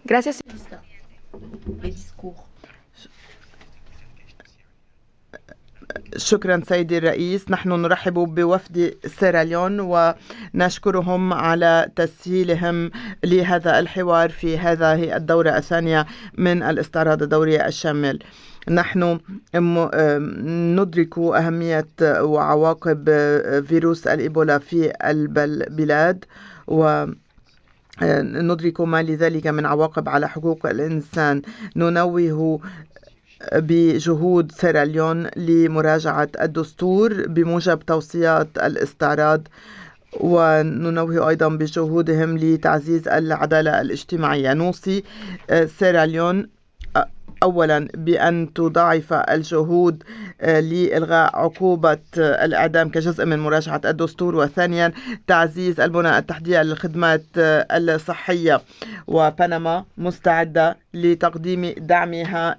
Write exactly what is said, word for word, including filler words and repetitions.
Gracias. شكرا سيدي الرئيس. نحن نرحب بوفد سيراليون ونشكرهم على تسهيلهم لهذا الحوار في هذه الدورة الثانية من الاستعراض الدوري الشامل. نحن ندرك أهمية وعواقب فيروس الإيبولا في البلاد و ندرك ما لذلك من عواقب على حقوق الإنسان. ننوه بجهود سيراليون لمراجعة الدستور بموجب توصيات الاستعراض، وننوه أيضا بجهودهم لتعزيز العدالة الاجتماعية. نوصي سيراليون أولا بأن تضاعف الجهود لإلغاء عقوبة الإعدام كجزء من مراجعة الدستور، وثانيا تعزيز البنى التحتية للخدمات الصحية، وبنما مستعدة لتقديم دعمها